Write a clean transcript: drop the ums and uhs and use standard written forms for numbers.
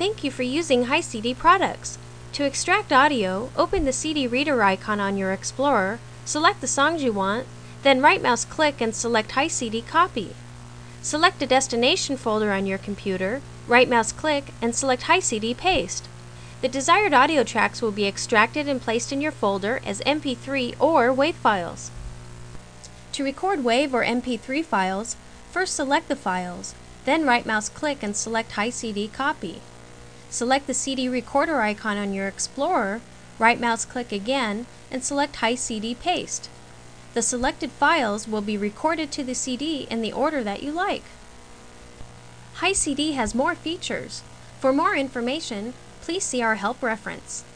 Thank you for using HiCD products. To extract audio, open the CD reader icon on your Explorer, select the songs you want, then right-mouse click and select HiCD Copy. Select a destination folder on your computer, right-mouse click, and select HiCD Paste. The desired audio tracks will be extracted and placed in your folder as MP3 or WAV files. To record WAV or MP3 files, first select the files, then right-mouse click and select HiCD Copy. Select the CD recorder icon on your Explorer, right-mouse click again, and select HiCD Paste. The selected files will be recorded to the CD in the order that you like. HiCD has more features. For more information, please see our help reference.